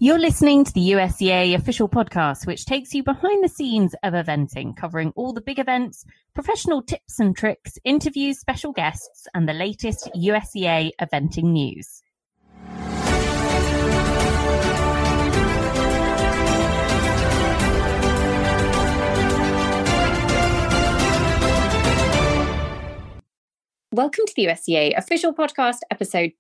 You're listening to the USCA official podcast, which takes you behind the scenes of eventing, covering all the big events, professional tips and tricks, interviews, special guests, and the latest USCA eventing news. Welcome to the USCA official podcast, episode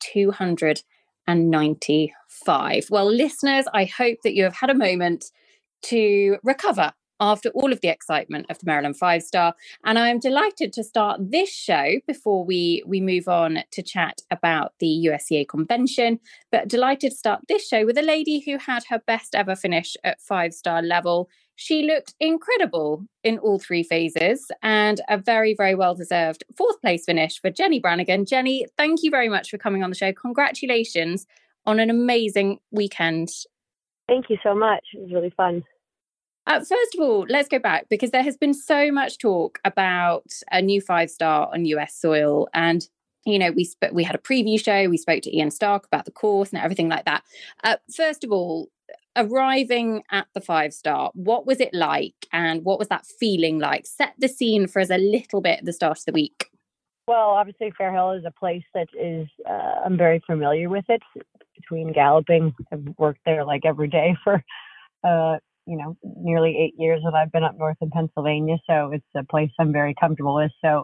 295. Well, listeners, I hope that you have had a moment to recover after all of the excitement of the Maryland 5-star. And I'm delighted to start this show before we move on to chat about the USCA convention, but delighted to start this show with a lady who had her best ever finish at 5-star level. She looked incredible in all three phases and a very, very well-deserved fourth place finish for Jenny Brannigan. Jenny, thank you very much for coming on the show. Congratulations on an amazing weekend. Thank you so much. It was really fun. First of all, let's go back because there has been so much talk about a new 5-star on US soil. And, you know, we had a preview show. We spoke to Ian Stark about the course and everything like that. First of all, arriving at the 5-star, what was it like and what was that feeling like? Set the scene for us a little bit at the start of the week. Well, obviously Fair Hill is a place that is, I'm very familiar with it. Between galloping, I've worked there like every day for, nearly 8 years that I've been up north in Pennsylvania. So it's a place I'm very comfortable with. So,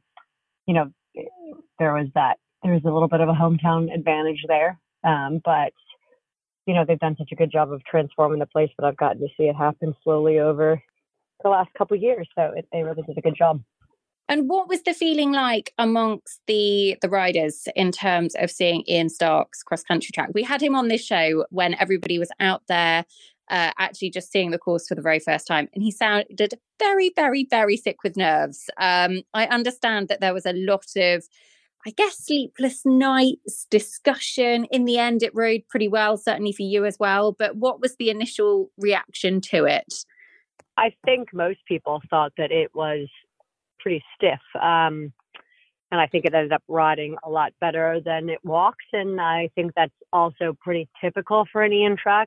there was a little bit of a hometown advantage there. But they've done such a good job of transforming the place that I've gotten to see it happen slowly over the last couple of years. So they really did a good job. And what was the feeling like amongst the riders in terms of seeing Ian Stark's cross-country track? We had him on this show when everybody was out there actually just seeing the course for the very first time. And he sounded very, very, very sick with nerves. I understand that there was a lot of, sleepless nights, discussion. In the end, it rode pretty well, certainly for you as well. But what was the initial reaction to it? I think most people thought that it was pretty stiff. And I think it ended up riding a lot better than it walks. And I think that's also pretty typical for an Ian track.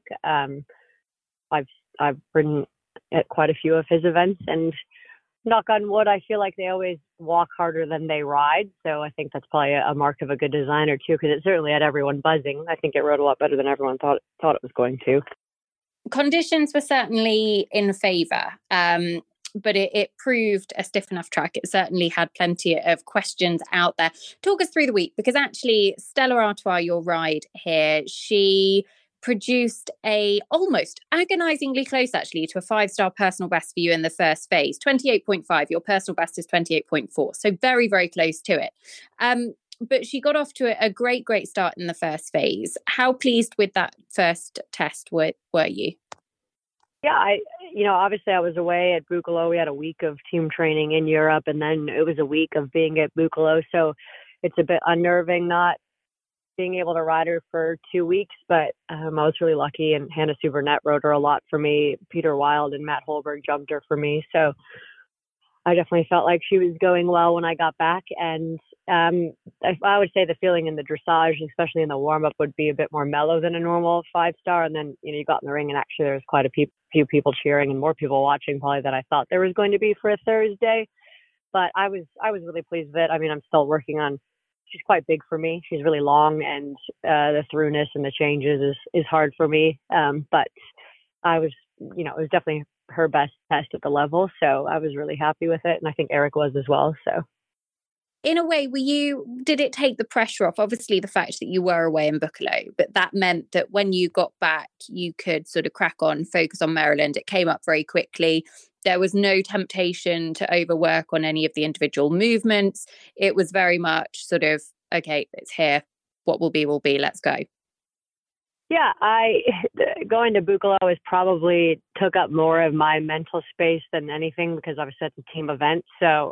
I've ridden at quite a few of his events, and knock on wood, I feel like they always walk harder than they ride. So I think that's probably a mark of a good designer too, because it certainly had everyone buzzing. I think it rode a lot better than everyone thought it was going to. Conditions were certainly in favour, but it proved a stiff enough track. It certainly had plenty of questions out there. Talk us through the week, because actually Stella Artois, your ride here, she produced a almost agonizingly close actually to a 5-star personal best for you in the first phase, 28.5. Your personal best is 28.4. So very, very close to it. But she got off to a great, great start in the first phase. How pleased with that first test were you? Yeah, obviously I was away at Buccolo. We had a week of team training in Europe, and then it was a week of being at Buccolo. So it's a bit unnerving not being able to ride her for 2 weeks, but I was really lucky, and Hannah Sue-Burnett rode her a lot for me. Peter Wild and Matt Holberg jumped her for me. So I definitely felt like she was going well when I got back. And I would say the feeling in the dressage, especially in the warm-up, would be a bit more mellow than a normal 5-star. And then, you got in the ring, and actually there was quite a few people cheering and more people watching probably than I thought there was going to be for a Thursday. But I was really pleased with it. I mean, I'm still working on, she's quite big for me. She's really long, and the throughness and the changes is hard for me. But I was, it was definitely her best test at the level. So I was really happy with it. And I think Eric was as well. So in a way, did it take the pressure off? Obviously, the fact that you were away in Buccolo, but that meant that when you got back, you could sort of crack on, focus on Maryland. It came up very quickly. There was no temptation to overwork on any of the individual movements. It was very much sort of, okay, it's here. What will be, let's go. Yeah, going to Buccolo probably took up more of my mental space than anything, because I was such a team event. So,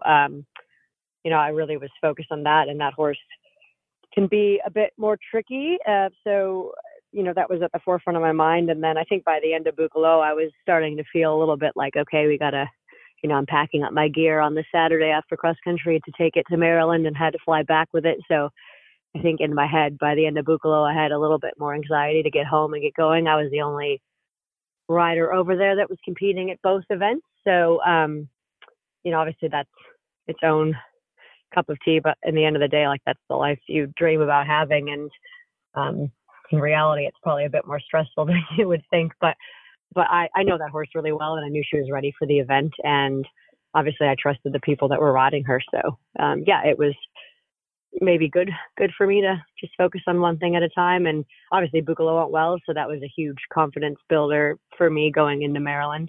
I really was focused on that, and that horse can be a bit more tricky. So, that was at the forefront of my mind. And then I think by the end of Buccolo, I was starting to feel a little bit like, okay, we got to, I'm packing up my gear on the Saturday after cross country to take it to Maryland, and had to fly back with it. So I think in my head, by the end of Buccolo, I had a little bit more anxiety to get home and get going. I was the only rider over there that was competing at both events. So, obviously that's its own cup of tea, but in the end of the day, like that's the life you dream about having. And in reality, it's probably a bit more stressful than you would think. But I know that horse really well, and I knew she was ready for the event. And obviously, I trusted the people that were riding her. So it was maybe good for me to just focus on one thing at a time. And obviously, Buccolo went well, so that was a huge confidence builder for me going into Maryland.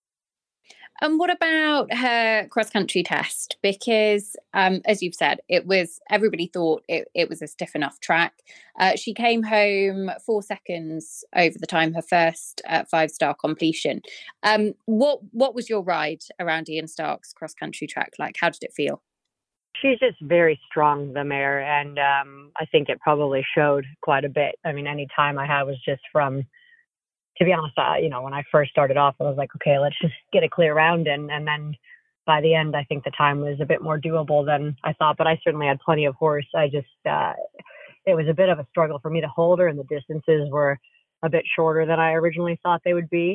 And what about her cross-country test? Because, as you've said, everybody thought it was a stiff enough track. She came home 4 seconds over the time, her first 5-star completion. What was your ride around Ian Stark's cross-country track like? How did it feel? She's just very strong, the mare, and I think it probably showed quite a bit. I mean, any time I had was just from, to be honest, when I first started off, I was like, okay, let's just get a clear round in. And then by the end, I think the time was a bit more doable than I thought, but I certainly had plenty of horse. I just, it was a bit of a struggle for me to hold her, and the distances were a bit shorter than I originally thought they would be.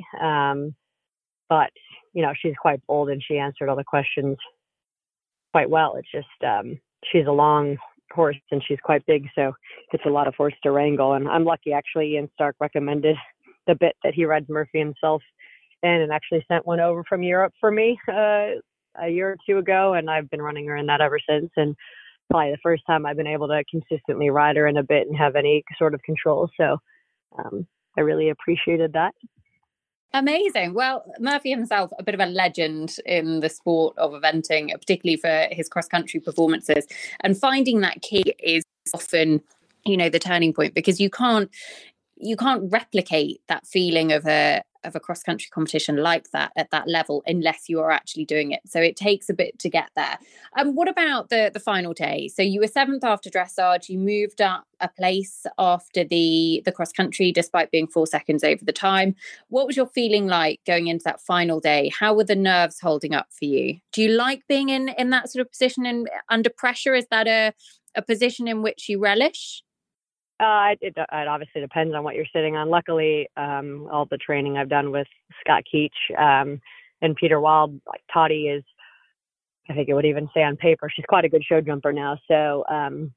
But, she's quite bold, and she answered all the questions quite well. It's just, she's a long horse and she's quite big, so it's a lot of horse to wrangle. And I'm lucky, actually, Ian Stark recommended the bit that he rides Murphy himself in, and actually sent one over from Europe for me a year or two ago, and I've been running her in that ever since. And probably the first time I've been able to consistently ride her in a bit and have any sort of control. So I really appreciated that. Amazing. Well, Murphy himself, a bit of a legend in the sport of eventing, particularly for his cross-country performances. And finding that key is often, the turning point, because you can't replicate that feeling of a cross-country competition like that at that level unless you are actually doing it. So it takes a bit to get there. What about the final day? So you were 7th after dressage. You moved up a place after the cross-country, despite being 4 seconds over the time. What was your feeling like going into that final day? How were the nerves holding up for you? Do you like being in that sort of position and under pressure? Is that a position in which you relish? It obviously depends on what you're sitting on. Luckily, all the training I've done with Scott Keach and Peter Wild, like Toddy is, I think it would even say on paper, she's quite a good show jumper now. So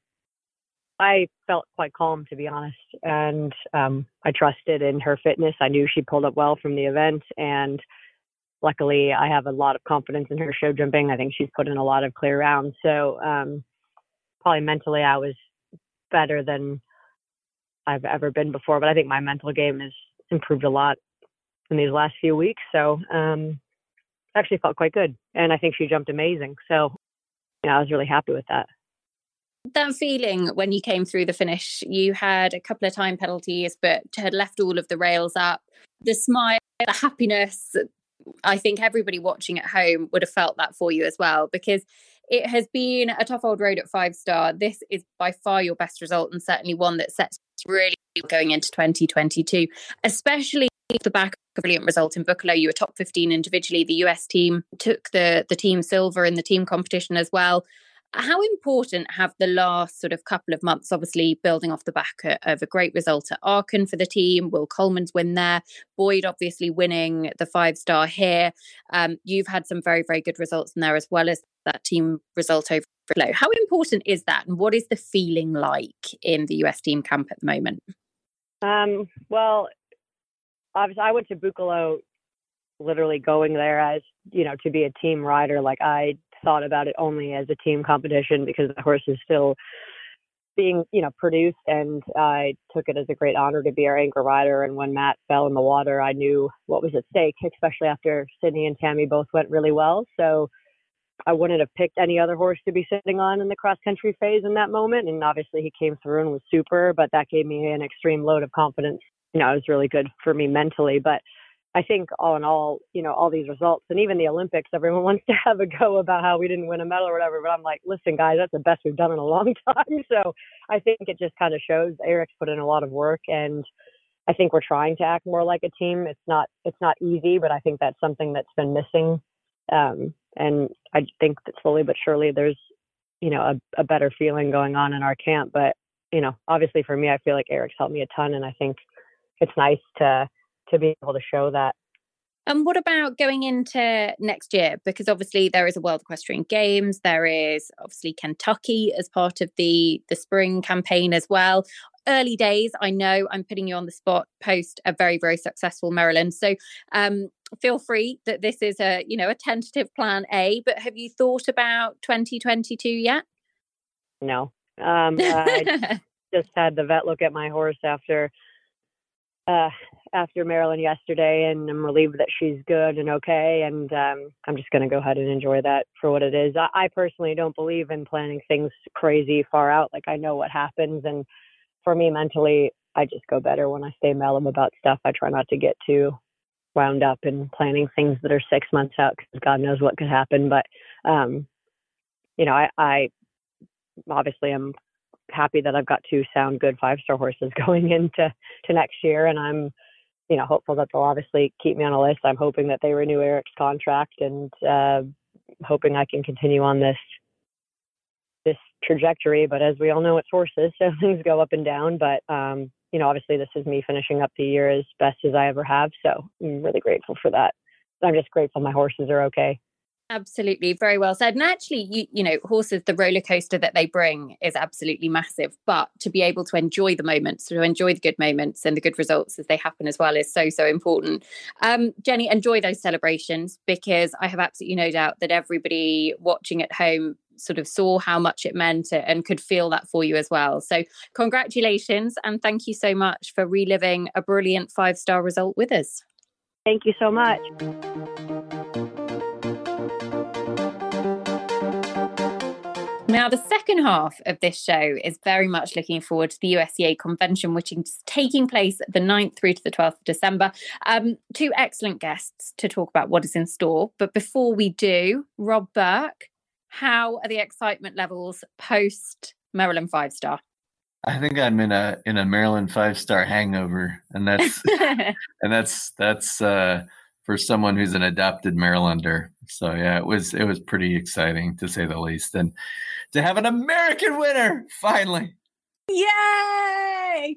I felt quite calm, to be honest, and I trusted in her fitness. I knew she pulled up well from the event, and luckily I have a lot of confidence in her show jumping. I think she's put in a lot of clear rounds. So probably mentally I was better than I've ever been before, but I think my mental game has improved a lot in these last few weeks. So actually felt quite good. And I think she jumped amazing. So I was really happy with that. That feeling when you came through the finish, you had a couple of time penalties, but had left all of the rails up. The smile, the happiness, I think everybody watching at home would have felt that for you as well, because it has been a tough old road at 5-star. This is by far your best result, and certainly one that sets really going into 2022, especially the back of a brilliant result in Buccolo. You were top 15 individually. The US team took the team silver in the team competition as well. How important have the last sort of couple of months, obviously building off the back of a great result at Aachen for the team, Will Coleman's win there, Boyd obviously winning the 5-star here. You've had some very, very good results in there, as well as that team result over Buccolo. How important is that, and what is the feeling like in the US team camp at the moment? Well, obviously I went to Buccolo literally going there as, to be a team rider. Like I thought about it only as a team competition because the horse is still being, produced, and I took it as a great honor to be our anchor rider. And when Matt fell in the water, I knew what was at stake, especially after Sydney and Tammy both went really well. So I wouldn't have picked any other horse to be sitting on in the cross country phase in that moment. And obviously he came through and was super, but that gave me an extreme load of confidence. It was really good for me mentally. But I think all in all, all these results, and even the Olympics, everyone wants to have a go about how we didn't win a medal or whatever. But I'm like, listen, guys, that's the best we've done in a long time. So I think it just kind of shows Eric's put in a lot of work, and I think we're trying to act more like a team. It's not easy, but I think that's something that's been missing. And I think that slowly but surely there's, a better feeling going on in our camp. But obviously for me, I feel like Eric's helped me a ton, and I think it's nice to be able to show that. And what about going into next year? Because obviously there is a World Equestrian Games. There is obviously Kentucky as part of the spring campaign as well. Early days, I know I'm putting you on the spot post a very, very successful Maryland. So feel free that this is a tentative plan A, but have you thought about 2022 yet? No. I just had the vet look at my horse after Maryland yesterday, and I'm relieved that she's good and okay. And I'm just going to go ahead and enjoy that for what it is. I personally don't believe in planning things crazy far out. Like, I know what happens. And for me mentally, I just go better when I stay mellow about stuff. I try not to get too wound up in planning things that are 6 months out, because God knows what could happen. But, I obviously am happy that I've got 2 sound, good 5-star horses going into next year. And I'm, hopeful that they'll obviously keep me on a list. I'm hoping that they renew Eric's contract, and hoping I can continue on this trajectory. But as we all know, it's horses, so things go up and down. But, obviously this is me finishing up the year as best as I ever have. So I'm really grateful for that. I'm just grateful my horses are okay. Absolutely. Very well said. And actually, horses, the roller coaster that they bring is absolutely massive. But to be able to enjoy the moments, to enjoy the good moments and the good results as they happen as well is so, so important. Jenny, enjoy those celebrations, because I have absolutely no doubt that everybody watching at home sort of saw how much it meant and could feel that for you as well. So congratulations. And thank you so much for reliving a brilliant 5-star result with us. Thank you so much. Now, the second half of this show is very much looking forward to the USCA convention, which is taking place the 9th through to the 12th of December. 2 excellent guests to talk about what is in store. But before we do, Rob Burke, how are the excitement levels post Maryland 5-star? I think I'm in a Maryland 5-star hangover, and that's for someone who's an adopted Marylander. So yeah, it was pretty exciting, to say the least, and to have an American winner finally. Yay!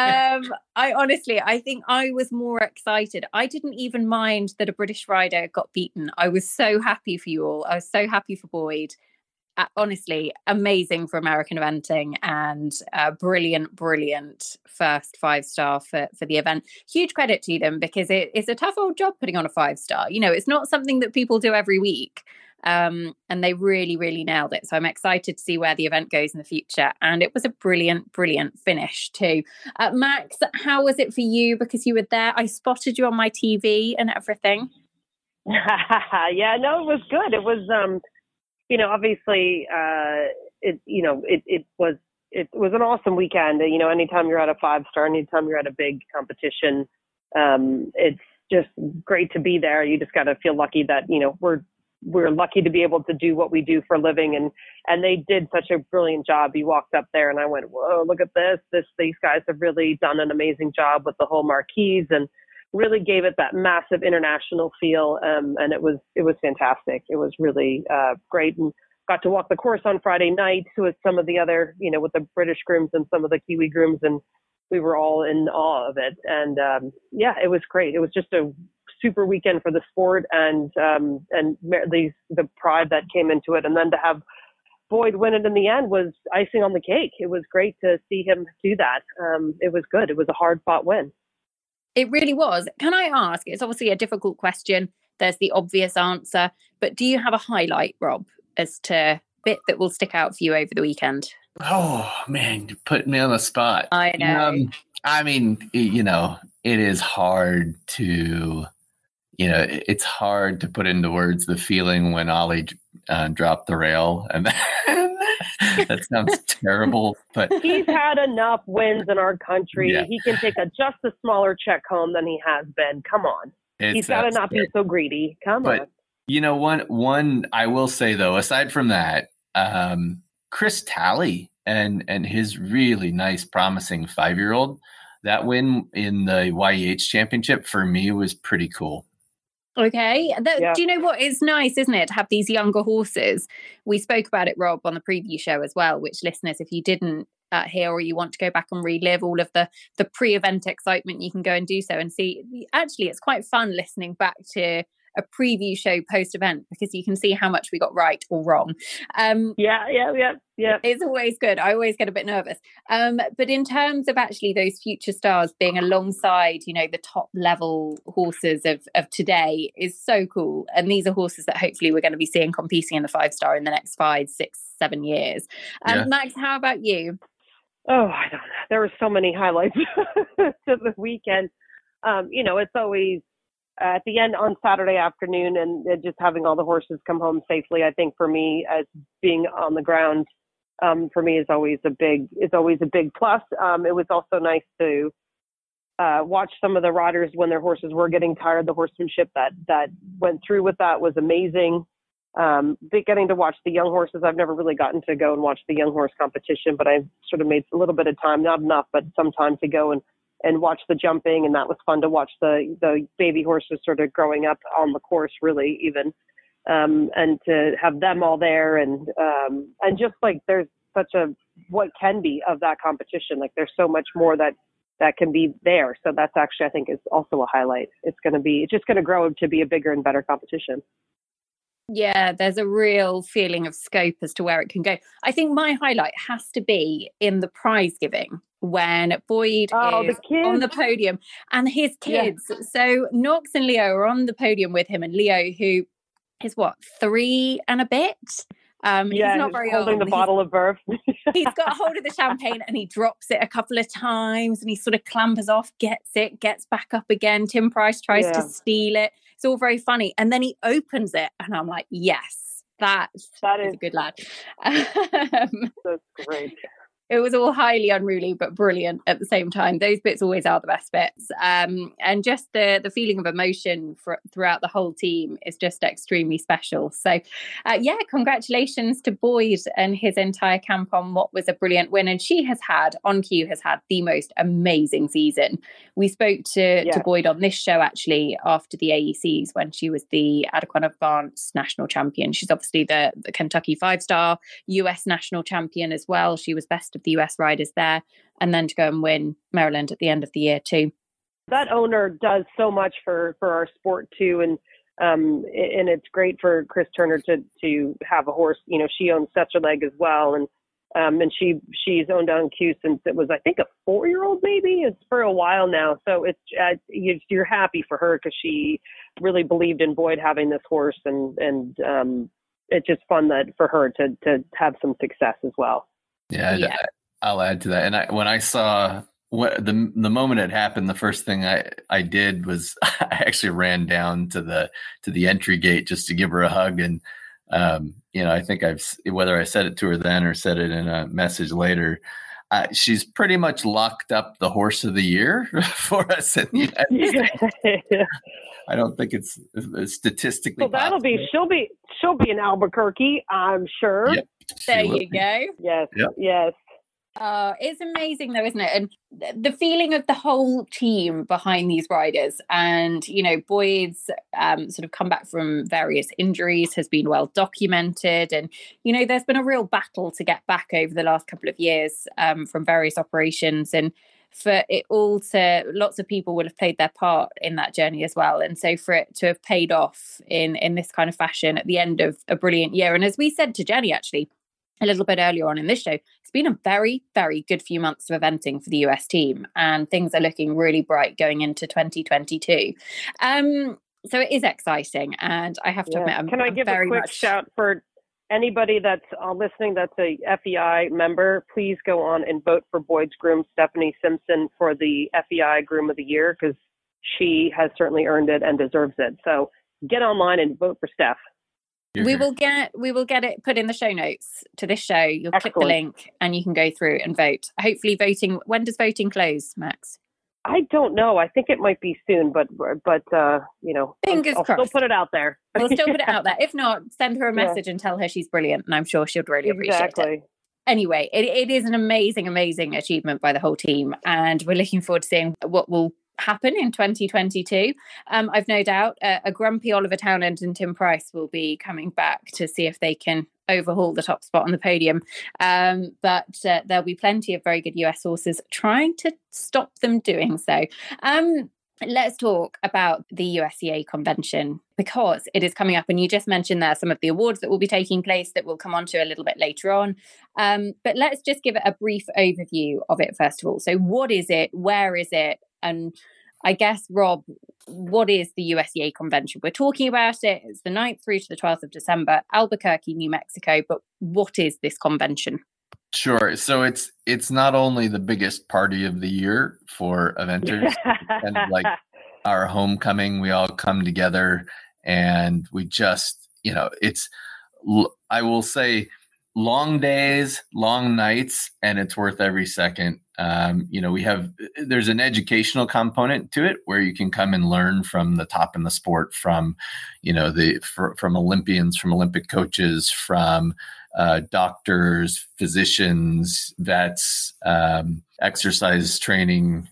I think I was more excited. I didn't even mind that a British rider got beaten. I was so happy for you all. I was so happy for Boyd. Honestly, amazing for American eventing, and brilliant first 5-star for the event. Huge credit to them, because it's a tough old job putting on a 5-star. It's not something that people do every week. And they really, really nailed it. So I'm excited to see where the event goes in the future. And it was a brilliant finish too. Max, how was it for you? Because you were there. I spotted you on my TV and everything. Yeah, no, it was good. It was, obviously, it was an awesome weekend. Anytime you're at a 5-star, anytime you're at a big competition, it's just great to be there. You just got to feel lucky that, we're lucky to be able to do what we do for a living. And they did such a brilliant job. You walked up there and I went, whoa, look at this. These guys have really done an amazing job with the whole marquees, and really gave it that massive international feel. And it was fantastic. It was really great. And got to walk the course on Friday night with some of the other, with the British grooms and some of the Kiwi grooms. And we were all in awe of it. And it was great. It was just a super weekend for the sport, and the pride that came into it. And then to have Boyd win it in the end was icing on the cake. It was great to see him do that. It was good. It was a hard fought win. It really was. Can I ask, it's obviously a difficult question. There's the obvious answer, but do you have a highlight, Rob, as to bit that will stick out for you over the weekend? Oh man, you're putting me on the spot. I know. It is hard to, it's hard to put into words the feeling when Ollie dropped the rail, and that sounds terrible, but he's had enough wins in our country. Yeah. He can take just a smaller check home than he has been. Come on. He's got to not be so greedy. Come on. One I will say though, aside from that, Chris Talley and his really nice, promising 5-year-old, that win in the YEH championship for me was pretty cool. Okay. Do you know what? It's nice, isn't it, to have these younger horses? We spoke about it, Rob, on the preview show as well, which listeners, if you didn't here, or you want to go back and relive all of the pre-event excitement, you can go and do so and see. Actually, it's quite fun listening back to a preview show post-event, because you can see how much we got right or wrong. Yeah. It's always good. I always get a bit nervous. But in terms of actually those future stars being alongside, the top level horses of today is so cool. And these are horses that hopefully we're going to be seeing competing in the 5-star in the next 5, 6, 7 years. Max, how about you? Oh, I don't know. There were so many highlights to the weekend. It's always at the end on Saturday afternoon, and just having all the horses come home safely. I think for me, as being on the ground, for me is always a big plus. It was also nice to watch some of the riders when their horses were getting tired. The horsemanship that went through with that was amazing. Getting to watch the young horses. I've never really gotten to go and watch the young horse competition, but I've sort of made a little bit of time, not enough, but some time to go and watch the jumping. And that was fun to watch the baby horses sort of growing up on the course, really, even, and to have them all there. And just like, there's such what can be of that competition. Like, there's so much more that can be there. So that's actually, I think, is also a highlight. It's just going to grow to be a bigger and better competition. Yeah, there's a real feeling of scope as to where it can go. I think my highlight has to be in the prize giving, when Boyd is on the podium and his kids. Yeah. So Knox and Leo are on the podium with him, and Leo, who is 3 and a bit. He's not very holding old. The bottle of Verve. He's got hold of the champagne and he drops it a couple of times, and he sort of clambers off, gets it, gets back up again. Tim Price tries to steal it. It's all very funny. And then he opens it, and I'm like, yes, that is a good lad. That's great. It was all highly unruly, but brilliant at the same time. Those bits always are the best bits. And just the feeling of emotion throughout the whole team is just extremely special. So, congratulations to Boyd and his entire camp on what was a brilliant win. And she has had the most amazing season. We spoke to Boyd on this show, actually, after the AECs, when she was the Adequan Advanced national champion. She's obviously the Kentucky 5-star US national champion as well. She was best of the US riders there, and then to go and win Maryland at the end of the year too. That owner does so much for our sport too, and it's great for Chris Turner to have a horse. She owns Sesterleg as well, and she's owned on Q since it was, I think, a 4-year-old maybe. It's for a while now, so it's you're happy for her, because she really believed in Boyd having this horse, and it's just fun that for her to have some success as well. Yeah. I'll add to that. And when I saw the moment it happened, the first thing I did was I actually ran down to the entry gate just to give her a hug. And I think whether I said it to her then or said it in a message later, she's pretty much locked up the horse of the year for us in the United States. I don't think it's statistically. So that'll possible. She'll be in Albuquerque, I'm sure. Yep. There you go. Yes. Yep. Yes. It's amazing though, isn't it? And the feeling of the whole team behind these riders, and Boyd's sort of come back from various injuries has been well documented, and there's been a real battle to get back over the last couple of years from various operations, and for it all to, lots of people will have played their part in that journey as well. And so for it to have paid off in this kind of fashion at the end of a brilliant year. And as we said to Jenny, actually, a little bit earlier on in this show, it's been a very, very good few months of eventing for the US team, and things are looking really bright going into 2022. So it is exciting, and I have to admit, Can I give a quick shout for anybody that's listening that's a FEI member? Please go on and vote for Boyd's groom, Stephanie Simpson, for the FEI Groom of the Year, because she has certainly earned it and deserves it. So get online and vote for Steph. We will get it put in the show notes to this show. You'll click the link and you can go through and vote. Hopefully voting. When does voting close, Max? I don't know. I think it might be soon, but fingers I'll crossed. Still put it out there. We'll still put it out there. If not, send her a message and tell her she's brilliant, and I'm sure she'll really appreciate it. Anyway, it is an amazing, amazing achievement by the whole team, and we're looking forward to seeing what will happen in 2022. I've no doubt a grumpy Oliver Townend and Tim Price will be coming back to see if they can overhaul the top spot on the podium. But there'll be plenty of very good US horses trying to stop them doing so. Let's talk about the USEA convention, because it is coming up, and you just mentioned there some of the awards that will be taking place that we'll come on to a little bit later on. But let's just give it a brief overview of it first of all. So what is it? Where is it? And I guess, Rob, what is the USEA convention? We're talking about it. It's the 9th through to the 12th of December, Albuquerque, New Mexico. But what is this convention? Sure. So it's not only the biggest party of the year for eventers, and like our homecoming, we all come together and we just, it's, I will say, long days, long nights, and it's worth every second. There's an educational component to it where you can come and learn from the top in the sport, from Olympians, from Olympic coaches, from doctors, physicians, vets, exercise training,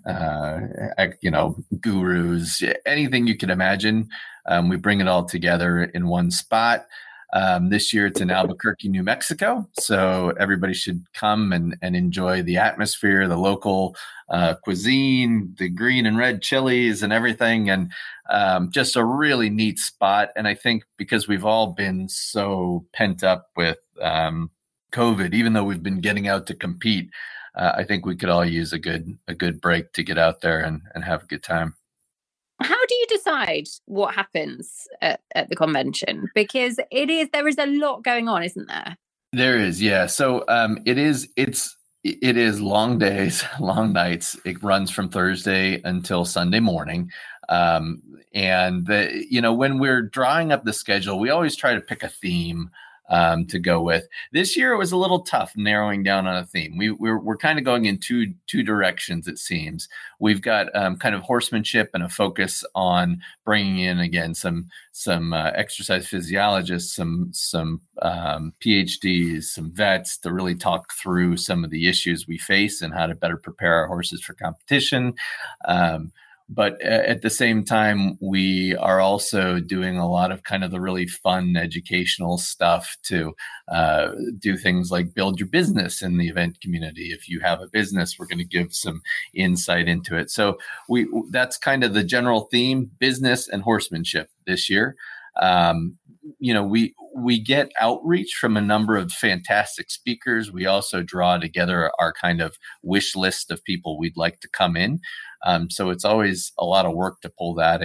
gurus, anything you can imagine. We bring it all together in one spot. This year it's in Albuquerque, New Mexico. So everybody should come and enjoy the atmosphere, the local cuisine, the green and red chilies and everything. And just a really neat spot. And I think because we've all been so pent up with COVID, even though we've been getting out to compete, I think we could all use a good break to get out there and have a good time. How do you decide what happens at the convention? Because there is a lot going on, isn't there? There is, yeah. So it is long days, long nights. It runs from Thursday until Sunday morning. When we're drawing up the schedule, we always try to pick a theme to go with. This year it was a little tough narrowing down on a theme. We're kind of going in two directions, it seems. We've got kind of horsemanship and a focus on bringing in again some exercise physiologists, some PhDs, some vets to really talk through some of the issues we face and how to better prepare our horses for competition. But at the same time, we are also doing a lot of kind of the really fun educational stuff to do things like build your business in the event community. If you have a business, we're going to give some insight into it. So that's kind of the general theme, business and horsemanship this year. We get outreach from a number of fantastic speakers. We also draw together our kind of wish list of people we'd like to come in. So it's always a lot of work to pull them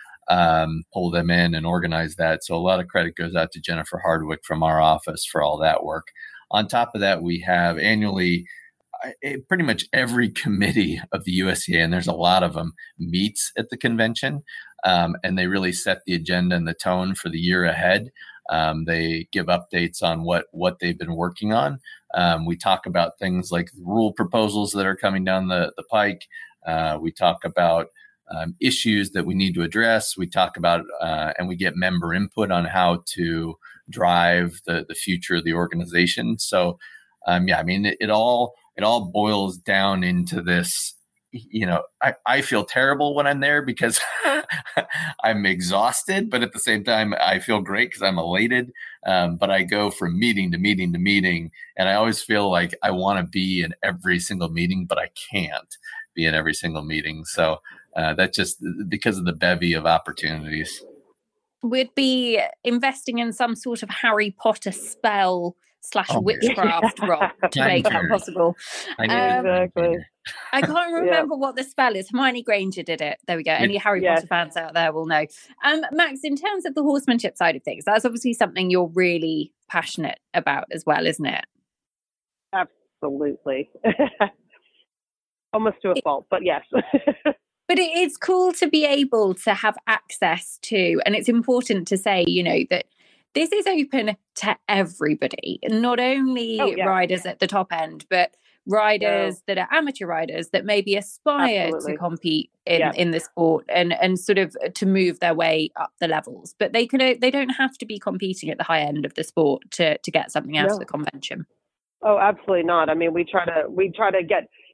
in and organize that. So a lot of credit goes out to Jennifer Hardwick from our office for all that work. On top of that, we have annually pretty much every committee of the USEA, and there's a lot of them, meets at the convention. And they really set the agenda and the tone for the year ahead. They give updates on what they've been working on. We talk about things like rule proposals that are coming down the pike. We talk about issues that we need to address. We talk about and we get member input on how to drive the future of the organization. So, it all boils down into this. I feel terrible when I'm there because I'm exhausted, but at the same time, I feel great because I'm elated. But I go from meeting to meeting to meeting, and I always feel like I want to be in every single meeting, but I can't be in every single meeting. So that's just because of the bevy of opportunities. We'd be investing in some sort of Harry Potter spell / witchcraft, Rob, to make that possible. Exactly. I can't remember what the spell is. Hermione Granger did it. There we go. Any Harry Potter fans out there will know. Max, in terms of the horsemanship side of things, that's obviously something you're really passionate about as well, isn't it? Absolutely. Almost to a fault, but yes. But it's cool to be able to have access to, and it's important to say, that this is open to everybody, not only riders at the top end, but riders that are amateur riders that maybe aspire to compete in the sport and sort of to move their way up the levels. But they don't have to be competing at the high end of the sport to get something out of the convention. Oh, absolutely not. I mean, we try to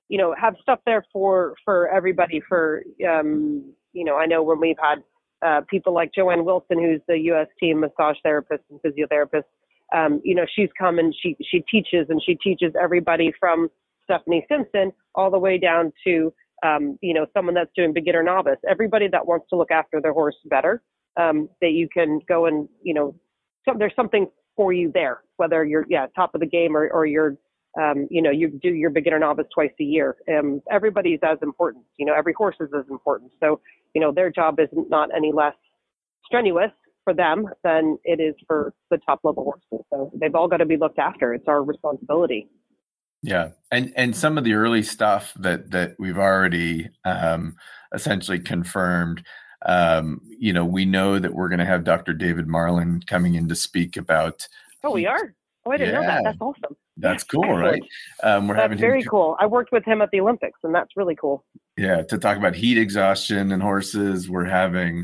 have stuff there for everybody. For I know when we've had people like Joanne Wilson, who's the U.S. team massage therapist and physiotherapist. She's come and she teaches everybody from Stephanie Simpson all the way down to someone that's doing beginner novice. Everybody that wants to look after their horse better, that you can go and there's something for you there, whether you're top of the game or you're you do your beginner novice twice a year. Everybody's as important. Every horse is as important. So their job is not any less strenuous for them than it is for the top level horses. So they've all got to be looked after. It's our responsibility. Yeah. And some of the early stuff that we've already essentially confirmed, we know that we're going to have Dr. David Marlin coming in to speak about. Oh, we are? Oh, I didn't know that. That's awesome. That's cool, right? That's very cool. I worked with him at the Olympics, and that's really cool. Yeah, to talk about heat exhaustion in horses. We're having,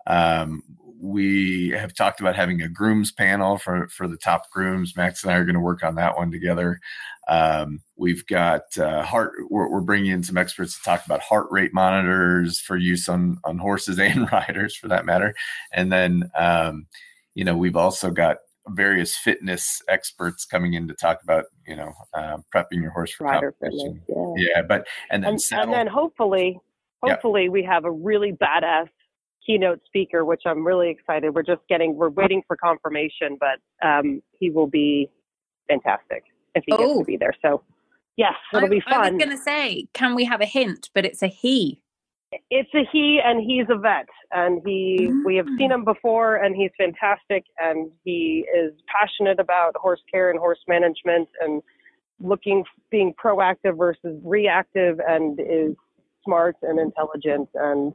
we have talked about having a grooms panel for the top grooms. Max and I are going to work on that one together. We've got we're bringing in some experts to talk about heart rate monitors for use on horses and riders, for that matter. And then, we've also got various fitness experts coming in to talk about, prepping your horse for rider competition. Fitness, yeah. And then hopefully we have a really badass keynote speaker, which I'm really excited. We're waiting for confirmation, but he will be fantastic if he gets to be there. So yes, it'll be fun. I was going to say, can we have a hint? But it's a he. It's a he, and he's a vet, and we have seen him before, and he's fantastic, and he is passionate about horse care and horse management and being proactive versus reactive, and is smart and intelligent. And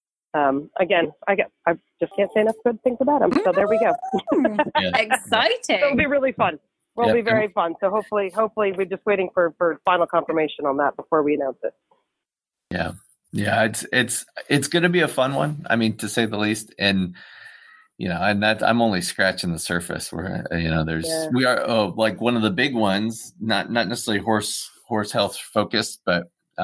again, I just can't say enough good things about him. So there we go. Exciting. It'll be really fun. It'll be very fun. So hopefully we're just waiting for final confirmation on that before we announce it. Yeah. Yeah, it's going to be a fun one. I mean, to say the least. And and that I'm only scratching the surface. Where we are like one of the big ones, not necessarily horse health focused, but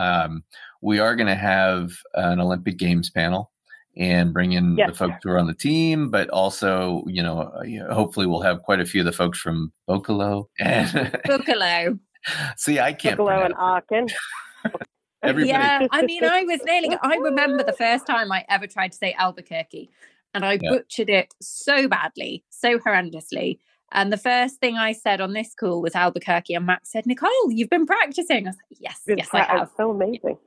we are going to have an Olympic Games panel and bring in the folks who are on the team, but also hopefully we'll have quite a few of the folks from Bocolo and Bocolo. See, I can't. Bocolo and Aachen. Everybody. Yeah, I mean, I remember the first time I ever tried to say Albuquerque, and I butchered it so badly, so horrendously. And the first thing I said on this call was Albuquerque, and Max said, "Nicole, you've been practicing." I was like, "Yes, I have." So amazing.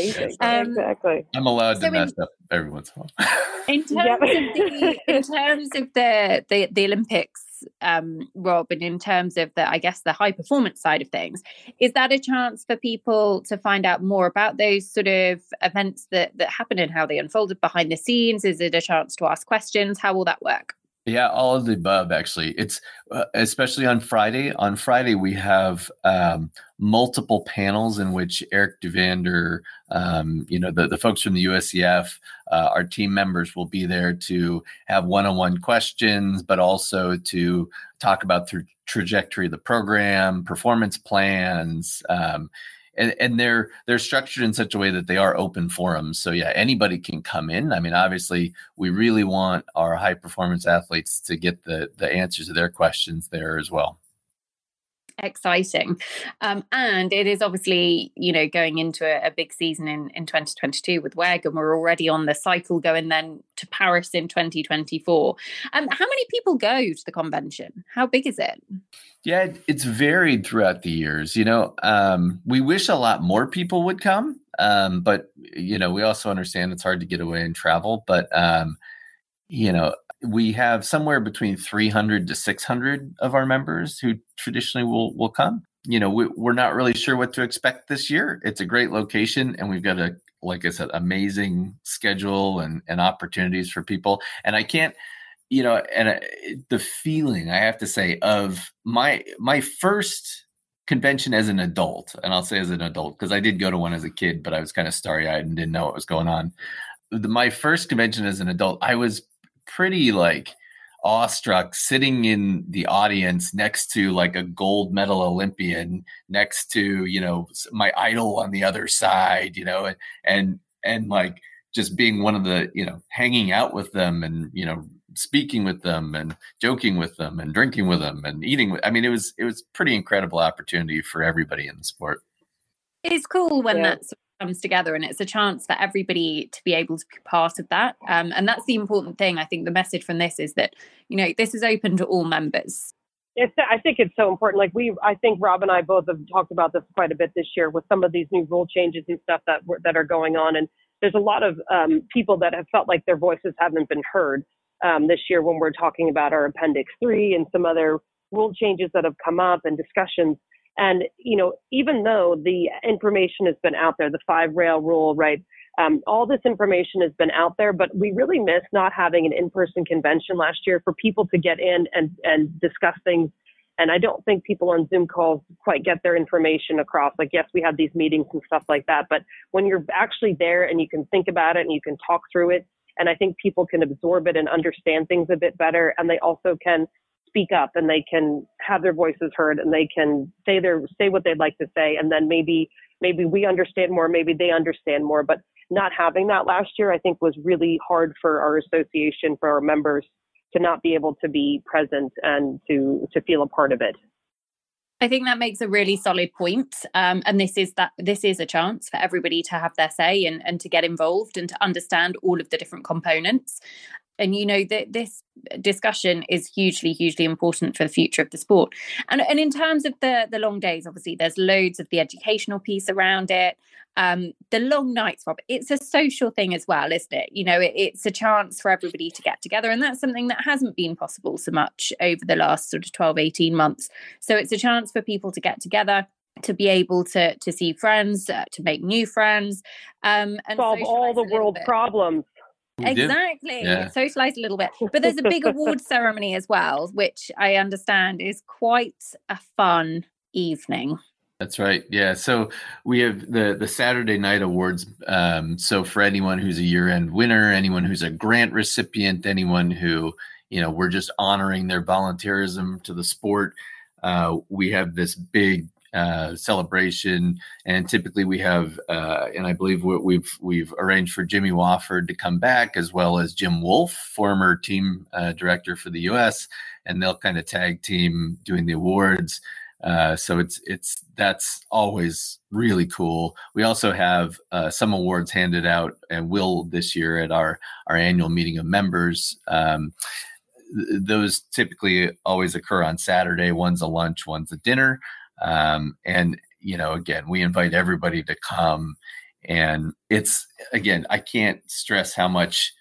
Exactly. I'm allowed to mess up every once in a while. In terms of the Olympics, Rob, and in terms of the high performance side of things, is that a chance for people to find out more about those sort of events that happen and how they unfolded behind the scenes? Is it a chance to ask questions? How will that work? Yeah, all of the above, actually. It's especially on Friday. On Friday, we have multiple panels in which Eric Duvander, the folks from the USCF, our team members will be there to have one-on-one questions, but also to talk about the trajectory of the program, performance plans, and they're structured in such a way that they are open forums. So yeah, anybody can come in. I mean, obviously, we really want our high performance athletes to get the answers to their questions there as well. Exciting. And it is obviously, going into a big season in 2022 with WEG, and we're already on the cycle going then to Paris in 2024. How many people go to the convention? How big is it? Yeah, it's varied throughout the years. We wish a lot more people would come, but we also understand it's hard to get away and travel. But we have somewhere between 300 to 600 of our members who traditionally will come. We're not really sure what to expect this year. It's a great location, and we've got like I said, amazing schedule and opportunities for people. And I can't. The feeling I have to say of my first convention as an adult, and I'll say as an adult because I did go to one as a kid, but I was kind of starry-eyed and didn't know what was going on. My first convention as an adult, I was pretty awestruck sitting in the audience next to like a gold medal Olympian, next to, my idol on the other side, and like just being one of the, hanging out with them and, speaking with them and joking with them and drinking with them and eating with, it was pretty incredible opportunity for everybody in the sport. It's cool when that sort of comes together, and it's a chance for everybody to be able to be part of that. And that's the important thing. I think the message from this is that, this is open to all members. I think it's so important. Like I think Rob and I both have talked about this quite a bit this year with some of these new rule changes and stuff that are going on. And there's a lot of people that have felt like their voices haven't been heard this year when we're talking about our Appendix 3 and some other rule changes that have come up and discussions. And, even though the information has been out there, the 5-rail rule, right? All this information has been out there, but we really missed not having an in-person convention last year for people to get in and discuss things. And I don't think people on Zoom calls quite get their information across. Like, yes, we have these meetings and stuff like that, but when you're actually there and you can think about it and you can talk through it, and I think people can absorb it and understand things a bit better, and they also can speak up and they can have their voices heard and they can say what they'd like to say. And then maybe we understand more, maybe they understand more, but not having that last year, I think was really hard for our association, for our members to not be able to be present and to feel a part of it. I think that makes a really solid point. And this is a chance for everybody to have their say and to get involved and to understand all of the different components. And that this discussion is hugely, hugely important for the future of the sport. And in terms of the long days, obviously, there's loads of the educational piece around it. The long nights, Rob, it's a social thing as well, isn't it? It's a chance for everybody to get together. And that's something that hasn't been possible so much over the last sort of 12, 18 months. So it's a chance for people to get together, to be able to see friends, to make new friends. And solve all the world's problems. Exactly. Socialize a little bit. But there's a big award ceremony as well, which I understand is quite a fun evening. That's right. Yeah. So we have the Saturday night awards. So for anyone who's a year-end winner, anyone who's a grant recipient, anyone who, we're just honoring their volunteerism to the sport, we have this big celebration, and typically we have and I believe we've arranged for Jimmy Wofford to come back, as well as Jim Wolf, former team director for the US, and they'll kind of tag team doing the awards. So that's always really cool. We also have some awards handed out and will this year at our annual meeting of members. Those typically always occur on Saturday. One's a lunch, one's a dinner. And, again, we invite everybody to come, and it's, again, I can't stress how much,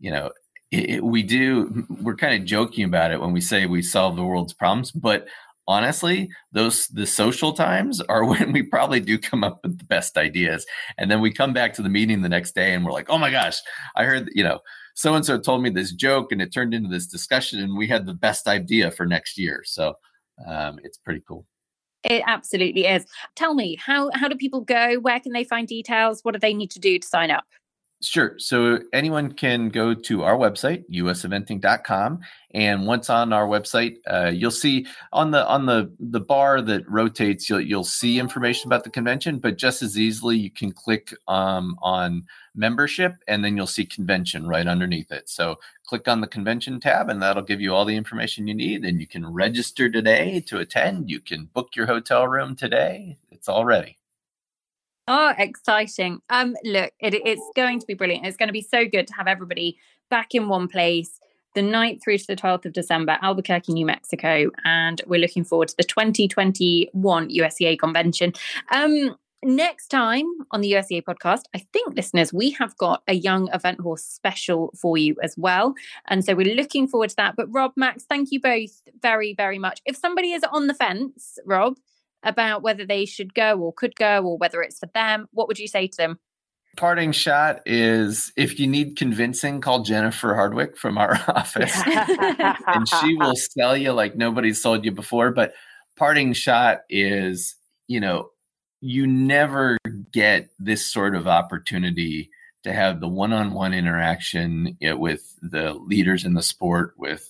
we do. We're kind of joking about it when we say we solve the world's problems, but honestly, the social times are when we probably do come up with the best ideas. And then we come back to the meeting the next day and we're like, oh my gosh, I heard, so-and-so told me this joke and it turned into this discussion and we had the best idea for next year. So it's pretty cool. It absolutely is. Tell me, how do people go? Where can they find details? What do they need to do to sign up? Sure. So anyone can go to our website, useventing.com. And once on our website, you'll see on the bar that rotates, you'll see information about the convention, but just as easily you can click on membership, and then you'll see convention right underneath it. So click on the convention tab, and that'll give you all the information you need. And you can register today to attend. You can book your hotel room today. It's all ready. Oh, exciting. Look, it's going to be brilliant. It's going to be so good to have everybody back in one place, the 9th through to the 12th of December, Albuquerque, New Mexico. And we're looking forward to the 2021 USCA convention. Next time on the USCA podcast, I think, listeners, we have got a Young Event Horse special for you as well. And so we're looking forward to that. But Rob, Max, thank you both very, very much. If somebody is on the fence, Rob, about whether they should go or could go or whether it's for them, what would you say to them? Parting shot is, if you need convincing, call Jennifer Hardwick from our office and she will sell you like nobody's sold you before. But parting shot is, you never get this sort of opportunity to have the one-on-one interaction with the leaders in the sport, with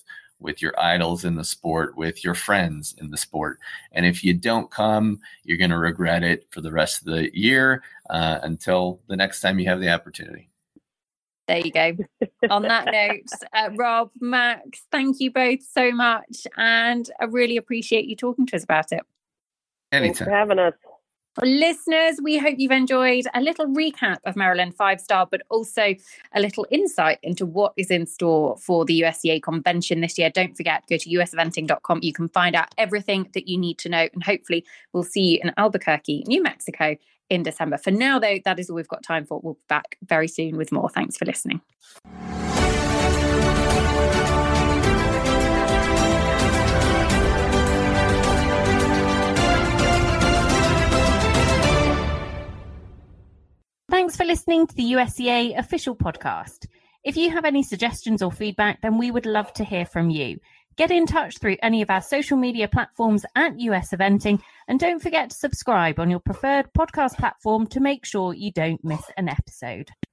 with your idols in the sport, with your friends in the sport. And if you don't come, you're going to regret it for the rest of the year until the next time you have the opportunity. There you go. On that note, Rob, Max, thank you both so much. And I really appreciate you talking to us about it. Anytime. Thanks for having us. Listeners, we hope you've enjoyed a little recap of Maryland 5-Star, but also a little insight into what is in store for the USEA convention this year. Don't forget, go to useventing.com. You can find out everything that you need to know, and hopefully we'll see you in Albuquerque, New Mexico in December. For now, though, that is all we've got time for. We'll be back very soon with more. Thanks for listening. Thanks for listening to the USEA official podcast. If you have any suggestions or feedback, then we would love to hear from you. Get in touch through any of our social media platforms at US Eventing, and don't forget to subscribe on your preferred podcast platform to make sure you don't miss an episode.